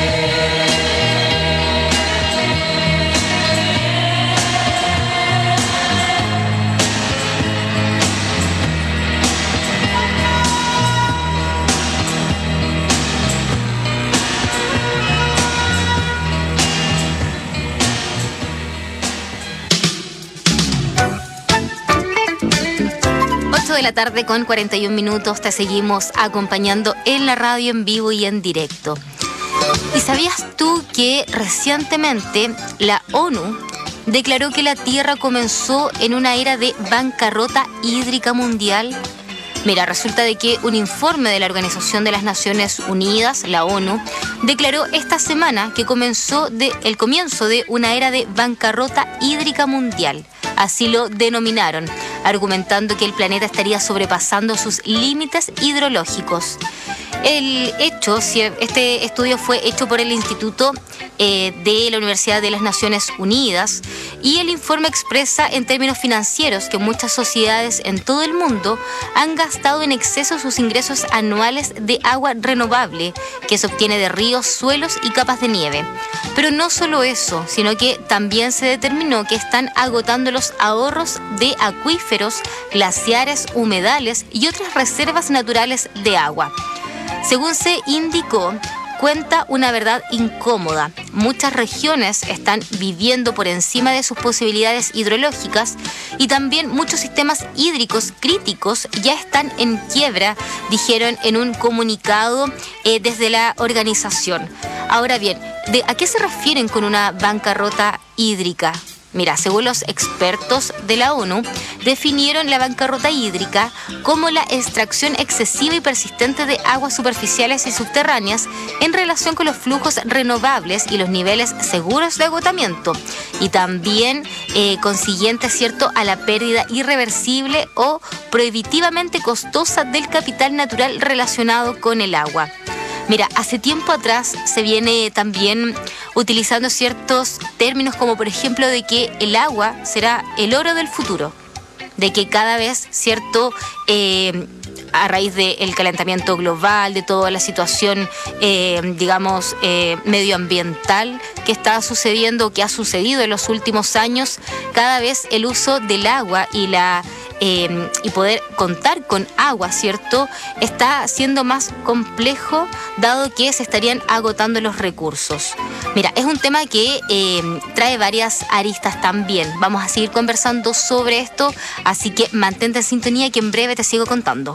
De la tarde con cuarenta y un minutos, te seguimos acompañando en la radio en vivo y en directo. ¿Y sabías tú que recientemente la ONU declaró que la Tierra comenzó en una era de bancarrota hídrica mundial? Mira, resulta de que un informe de la Organización de las Naciones Unidas, la ONU, declaró esta semana que comenzó de, el comienzo de una era de bancarrota hídrica mundial. Así lo denominaron, argumentando que el planeta estaría sobrepasando sus límites hidrológicos. El hecho, este estudio fue hecho por el Instituto eh, de la Universidad de las Naciones Unidas, y el informe expresa en términos financieros que muchas sociedades en todo el mundo han gastado en exceso sus ingresos anuales de agua renovable que se obtiene de ríos, suelos y capas de nieve. Pero no solo eso, sino que también se determinó que están agotando los ahorros de acuíferos, glaciares, humedales y otras reservas naturales de agua. Según se indicó, cuenta una verdad incómoda. Muchas regiones están viviendo por encima de sus posibilidades hidrológicas, y también muchos sistemas hídricos críticos ya están en quiebra, dijeron en un comunicado eh, desde la organización. Ahora bien, ¿de a qué se refieren con una bancarrota hídrica? Mira, según los expertos de la ONU, definieron la bancarrota hídrica como la extracción excesiva y persistente de aguas superficiales y subterráneas en relación con los flujos renovables y los niveles seguros de agotamiento, y también eh, consiguiente, ¿cierto?, a la pérdida irreversible o prohibitivamente costosa del capital natural relacionado con el agua. Mira, hace tiempo atrás se viene también utilizando ciertos términos como, por ejemplo, de que el agua será el oro del futuro, de que cada vez, cierto, eh, a raíz del calentamiento global, de toda la situación, eh, digamos, eh, medioambiental que está sucediendo, que ha sucedido en los últimos años, cada vez el uso del agua y la Eh, y poder contar con agua, ¿cierto?, está siendo más complejo, dado que se estarían agotando los recursos. Mira, es un tema que eh, trae varias aristas también. Vamos a seguir conversando sobre esto, así que mantente en sintonía, que en breve te sigo contando.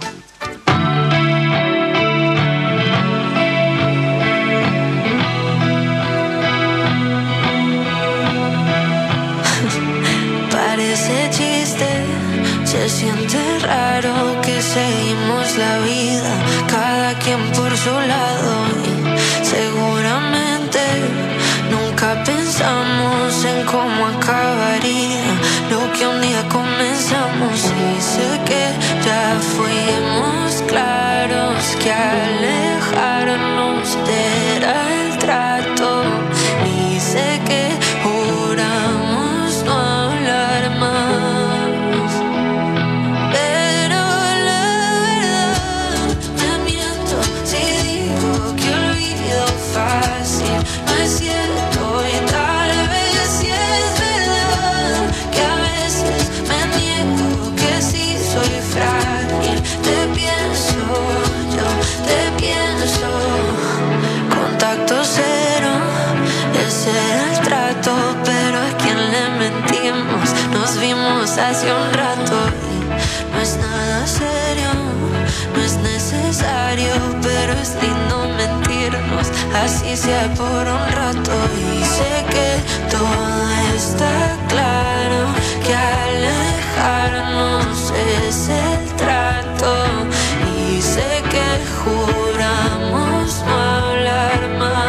Parece chiste, se siente raro que se es la vida, cada quien por su lado. Y seguramente nunca pensamos en cómo acabaría lo que un día comenzamos. Y sé que ya fuimos claros que alejarnos era el trato. Y sé que juramos no hablar más, pero la verdad me miento si digo que olvido fácil. No es cierto y tal vez sí es verdad que a veces me niego, que sí soy frágil. Te pienso, yo te pienso. Contacto cero, ese era el trato, pero a quien le mentimos. Nos vimos hace un rato y no es nada serio, no es necesario, pero es lindo mentirnos, así sea por un rato. Y sé que todo está claro, que alejarnos es el trato. Y sé que juramos no hablar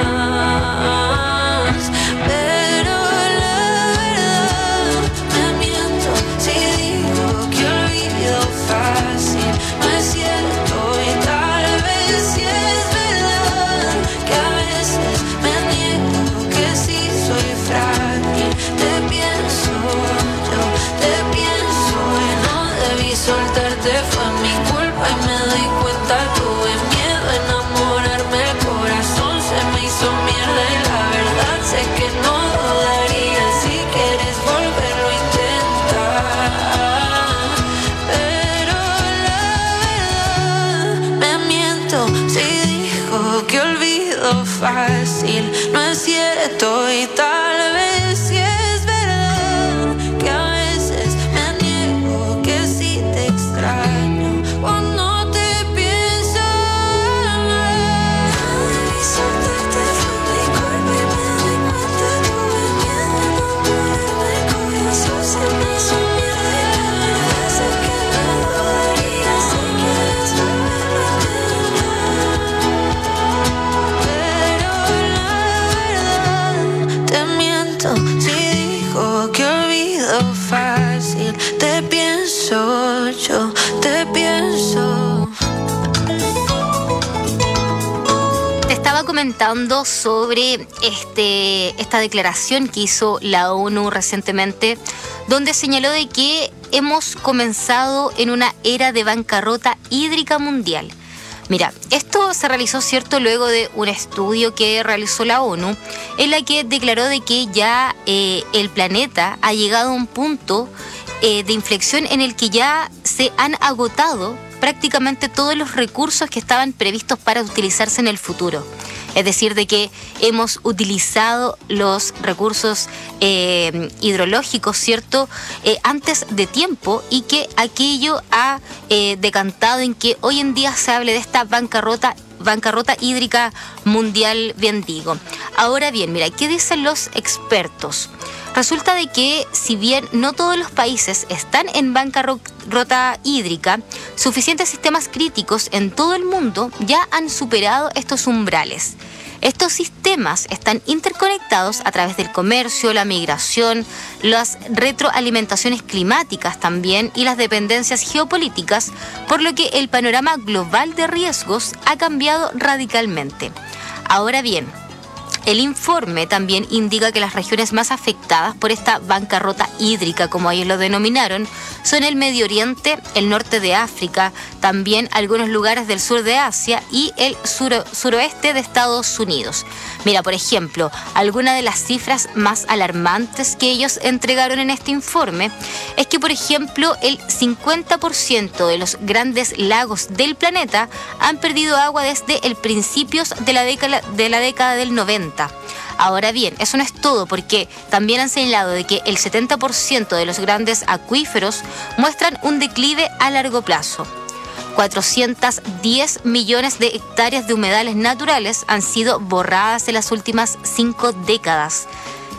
más, pero la verdad me miento si digo que olvido fácil. No es cierto y tal vez sí es verdad que a veces me niego, que sí soy frágil. Te pienso, yo te pienso y no debí soltarte, fue mi culpa y me di cuenta. Tuve miedo a enamorarme, el corazón se me hizo mierda y la verdad sé que no dudaría si quieres volverlo a intentar. Pero la verdad me miento si digo que olvido fácil. No es cierto y tal vez sí es verdad que a veces me niego, que sí te extraño cuando te pienso. No debí soltarte, fue mi culpa y me doy cuenta. Tuve miedo a enamorarme, el corazón se me hizo mierda y la verdad sé que no dudaría si quieres volverlo a intentar. Pero la verdad te miento si digo que olvido fácil. Te pienso, yo te pienso. Te estaba comentando sobre este, esta declaración que hizo la ONU recientemente, donde señaló de que hemos comenzado en una era de bancarrota hídrica mundial. Mira, esto se realizó, cierto, luego de un estudio que realizó la ONU, en la que declaró de que ya eh, el planeta ha llegado a un punto eh, de inflexión en el que ya se han agotado prácticamente todos los recursos que estaban previstos para utilizarse en el futuro. Es decir, de que hemos utilizado los recursos eh, hidrológicos, ¿cierto?, eh, antes de tiempo, y que aquello ha eh, decantado en que hoy en día se hable de esta bancarrota bancarrota hídrica mundial, bien digo. Ahora bien, mira, ¿qué dicen los expertos? Resulta de que, si bien no todos los países están en bancarrota hídrica, suficientes sistemas críticos en todo el mundo ya han superado estos umbrales. Estos sistemas están interconectados a través del comercio, la migración, las retroalimentaciones climáticas también y las dependencias geopolíticas, por lo que el panorama global de riesgos ha cambiado radicalmente. Ahora bien, el informe también indica que las regiones más afectadas por esta bancarrota hídrica, como ellos lo denominaron, son el Medio Oriente, el norte de África, también algunos lugares del sur de Asia y el sur, suroeste de Estados Unidos. Mira, por ejemplo, algunas de las cifras más alarmantes que ellos entregaron en este informe es que, por ejemplo, el cincuenta por ciento de los grandes lagos del planeta han perdido agua desde el principios de la década, de la década del noventa. Ahora bien, eso no es todo, porque también han señalado de que el setenta por ciento de los grandes acuíferos muestran un declive a largo plazo. cuatrocientos diez millones de hectáreas de humedales naturales han sido borradas en las últimas cinco décadas.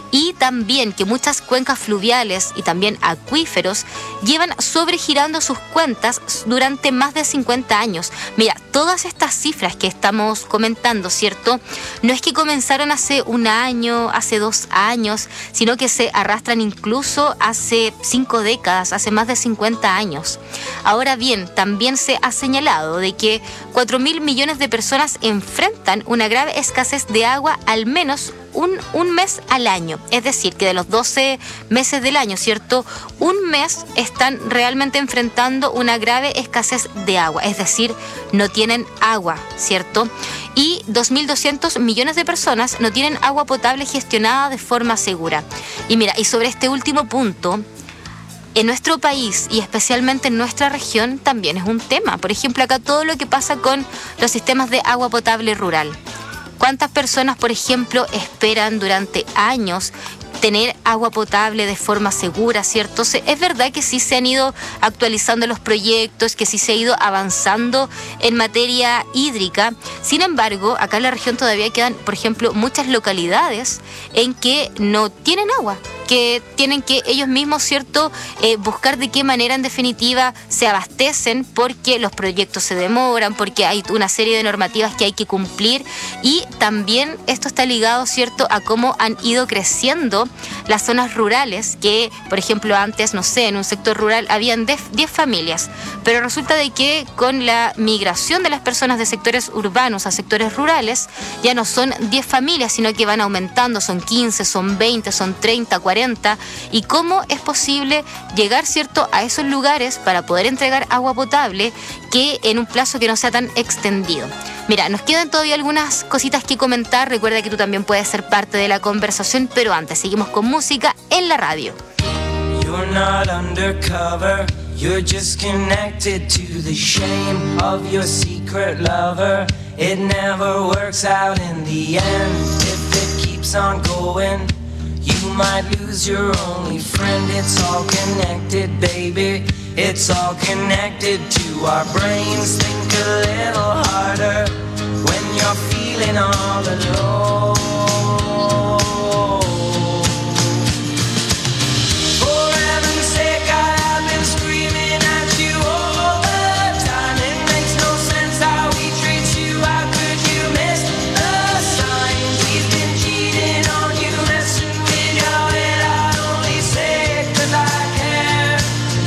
y también que muchas cuencas fluviales y también acuíferos llevan sobregirando sus cuentas durante más de cincuenta años. Mira, todas estas cifras que estamos comentando, ¿cierto? No es que comenzaron hace un año, hace dos años, sino que se arrastran incluso hace cinco décadas, hace más de cincuenta años. Ahora bien, también se ha señalado de que cuatro mil millones de personas enfrentan una grave escasez de agua al menos Un, un mes al año, es decir, que de los doce meses del año, ¿cierto? Un mes están realmente enfrentando una grave escasez de agua, es decir, no tienen agua, ¿cierto? Y dos mil doscientos millones de personas no tienen agua potable gestionada de forma segura. Y mira, y sobre este último punto, en nuestro país y especialmente en nuestra región también es un tema. Por ejemplo, acá todo lo que pasa con los sistemas de agua potable rural. ¿Cuántas personas, por ejemplo, esperan durante años tener agua potable de forma segura, ¿cierto? Es verdad que sí se han ido actualizando los proyectos, que sí se ha ido avanzando en materia hídrica. Sin embargo, acá en la región todavía quedan, por ejemplo, muchas localidades en que no tienen agua, que tienen que ellos mismos, ¿cierto?, eh, buscar de qué manera en definitiva se abastecen, porque los proyectos se demoran, porque hay una serie de normativas que hay que cumplir, y también esto está ligado, ¿cierto?, a cómo han ido creciendo las zonas rurales, que por ejemplo antes, no sé, en un sector rural habían diez familias, pero resulta de que con la migración de las personas de sectores urbanos a sectores rurales ya no son diez familias, sino que van aumentando, son quince, son veinte, son treinta, cuarenta, y cómo es posible llegar, ¿cierto?, a esos lugares para poder entregar agua potable que en un plazo que no sea tan extendido. Mira, nos quedan todavía algunas cositas que comentar. Recuerda que tú también puedes ser parte de la conversación, pero antes seguimos con música en la radio. You're not undercover, you're just connected to the shame of your secret lover. It never works out in the end if it keeps on going. You might lose your only friend. It's all connected, baby. It's all connected to our brains. Think a little harder when you're feeling all alone. For heaven's sake, I have been screaming at you all the time. It makes no sense how we treat you. How could you miss the signs? He's been cheating on you, messing with your head. I only say it 'cause I care.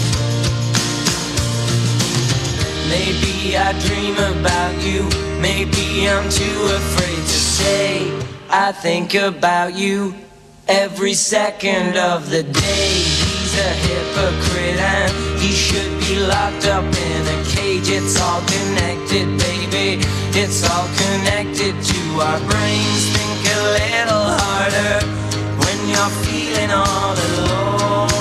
Maybe I dream about you. Maybe I'm too afraid to say I think about you every second of the day. He's a hypocrite and he should be locked up in a cage. It's all connected, baby. It's all connected to our brains. Think a little harder when you're feeling all alone.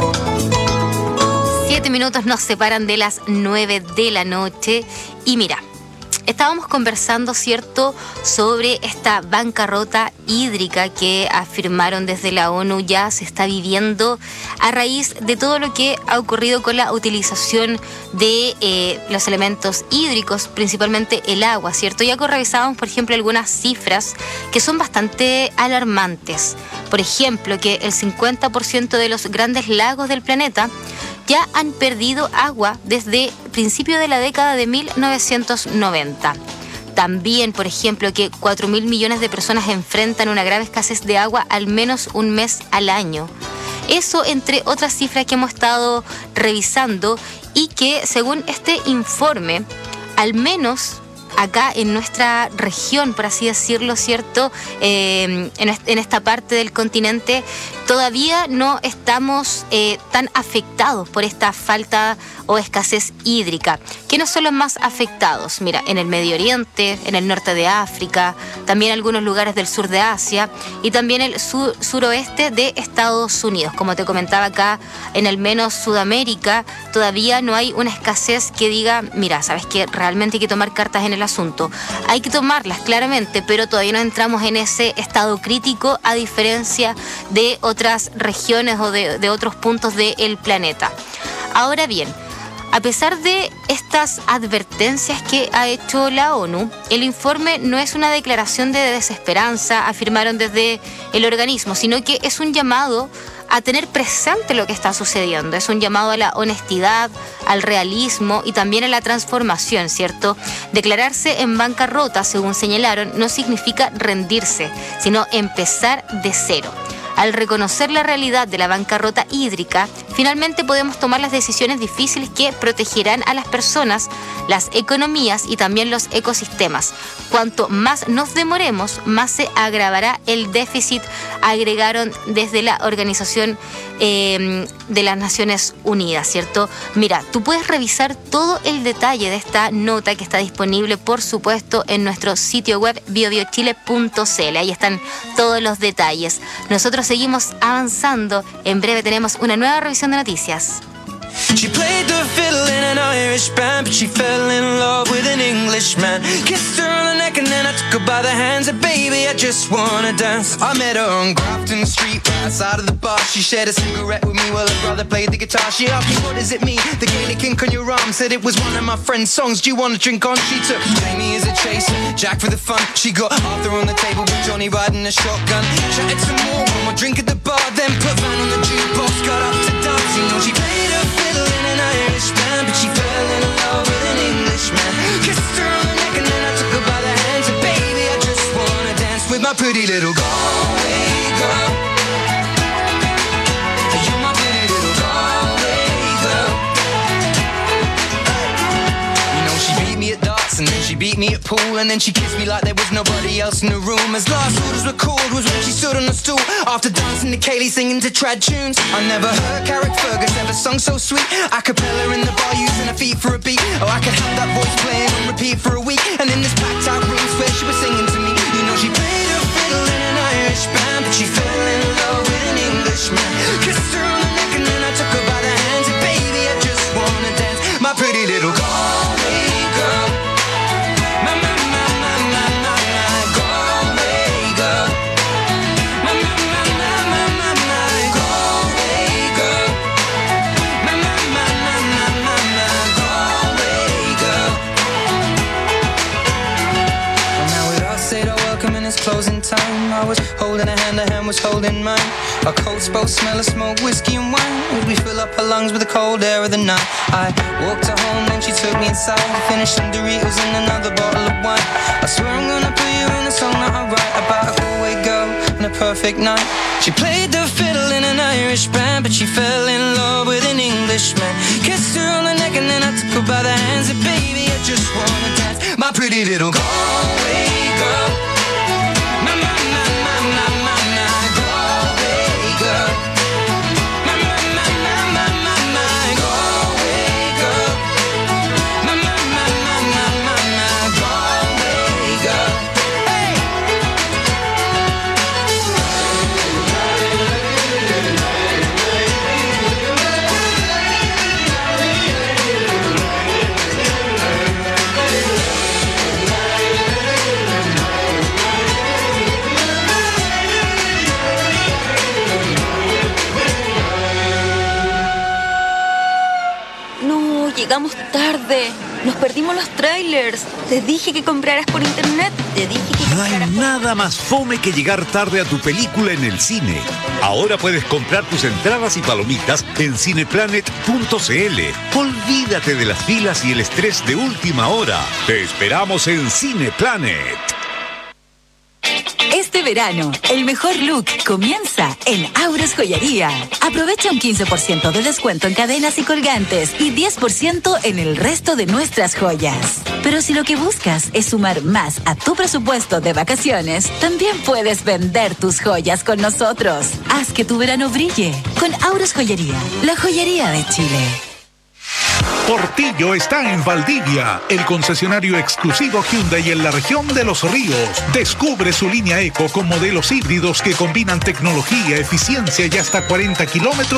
Minutos nos separan de las nueve de la noche. Y mira, estábamos conversando, ¿cierto?, sobre esta bancarrota hídrica que afirmaron desde la ONU ya se está viviendo a raíz de todo lo que ha ocurrido con la utilización de eh, los elementos hídricos, principalmente el agua, ¿cierto? Ya que revisábamos, por ejemplo, algunas cifras que son bastante alarmantes. Por ejemplo, que el cincuenta por ciento de los grandes lagos del planeta ya han perdido agua desde principio de la década de mil novecientos noventa. También, por ejemplo, que cuatro mil millones de personas enfrentan una grave escasez de agua al menos un mes al año. Eso entre otras cifras que hemos estado revisando y que, según este informe, al menos acá en nuestra región, por así decirlo, ¿cierto? Eh, en, est- en esta parte del continente todavía no estamos eh, tan afectados por esta falta o escasez hídrica. ¿Quiénes son los más afectados? Mira, en el Medio Oriente, en el norte de África, también algunos lugares del sur de Asia y también el sur- suroeste de Estados Unidos. Como te comentaba acá, en el menos Sudamérica, todavía no hay una escasez que diga, mira, ¿sabes qué? Realmente hay que tomar cartas en el asunto. Hay que tomarlas, claramente, pero todavía no entramos en ese estado crítico, a diferencia de otras regiones o de, de otros puntos del planeta. Ahora bien, a pesar de estas advertencias que ha hecho la ONU, el informe no es una declaración de desesperanza, afirmaron desde el organismo, sino que es un llamado a tener presente lo que está sucediendo. Es un llamado a la honestidad, al realismo y también a la transformación, ¿cierto? Declararse en bancarrota, según señalaron, no significa rendirse, sino empezar de cero. Al reconocer la realidad de la bancarrota hídrica, finalmente podemos tomar las decisiones difíciles que protegerán a las personas, las economías y también los ecosistemas. Cuanto más nos demoremos, más se agravará el déficit, agregaron desde la Organización eh, de las Naciones Unidas, ¿cierto? Mira, tú puedes revisar todo el detalle de esta nota que está disponible, por supuesto, en nuestro sitio web bio bio chile punto c l. Ahí están todos los detalles. Nosotros seguimos avanzando. En breve tenemos una nueva revisión de noticias. She played the fiddle in an Irish band, but she fell in love with an Englishman. Kissed her on the neck and then I took her by the hands. And baby, I just wanna dance. I met her on Grafton Street, right outside of the bar. She shared a cigarette with me while her brother played the guitar. She asked me, what does it mean? The Gaelic ink on your arm. Said it was one of my friend's songs. Do you wanna drink on? She took Jamie as a chaser, Jack for the fun. She got Arthur on the table with Johnny riding a shotgun. Chatted some more, one more drink at the bar. Then put Van on the jukebox, got up to dance. You know she played her fiddle in an Irish band, but she fell in love with an Englishman. Kissed her on the neck and then I took her by the hands. And baby, I just wanna dance with my pretty little Galway girl. You're my pretty little Galway girl. You know she beat me at darts and then she beat me at pool, and then she kissed me like there was nobody else in the room. As last orders were called was when she stood on the stool after dancing to Kaylee singing to trad tunes. I never heard Carrick Fergus ever sung so sweet. A cappella in the bar using her feet for a beat. Oh, I could have that voice playing on repeat for a week. And in this packed out room where she was singing to me, you know she played her fiddle in an Irish band, but she fell in love with an Englishman. Kissed her on the neck and then I took her by the hands. And baby, I just wanna dance, my pretty little Galway girl. My, my, my, my, my, my, my Galway girl. My, my, my, my, my, my, my Galway girl. My, my, my, my, my, my, my Galway girl. Well, now we all said our welcome and it's closing time. I was holding a hand, a hand was holding mine. Our coats both smell of smoke, whiskey and wine. As we fill up her lungs with the cold air of the night. I walked her home, then she took me inside. Finished some Doritos and another bottle of wine. I swear I'm gonna put you in a song that I write about a Galway girl and a perfect night. She played the fiddle in an Irish band, but she fell in love with an Englishman. Kissed her on the neck and then I took her by the hands. And baby, I just wanna dance, my pretty little Galway girl. My, my, my, my, my, my, my Galway girl. My, my, my, my, my, my, my Galway girl. My, my, my, my, my, my, my Galway girl. Hey! llegamos tarde. Nos perdimos los trailers. Te dije que compraras por internet. Te dije que No hay nada más fome que llegar tarde a tu película en el cine. Ahora puedes comprar tus entradas y palomitas en cineplanet punto c l. Olvídate de las filas y el estrés de última hora. Te esperamos en Cineplanet. Este verano, el mejor look comienza en Auros Joyería. Aprovecha un quince por ciento de descuento en cadenas y colgantes y diez por ciento en el resto de nuestras joyas. Pero si lo que buscas es sumar más a tu presupuesto de vacaciones, también puedes vender tus joyas con nosotros. Haz que tu verano brille con Auros Joyería, la joyería de Chile. Portillo está en Valdivia, el concesionario exclusivo Hyundai en la región de Los Ríos. Descubre su línea Eco con modelos híbridos que combinan tecnología, eficiencia y hasta cuarenta kilómetros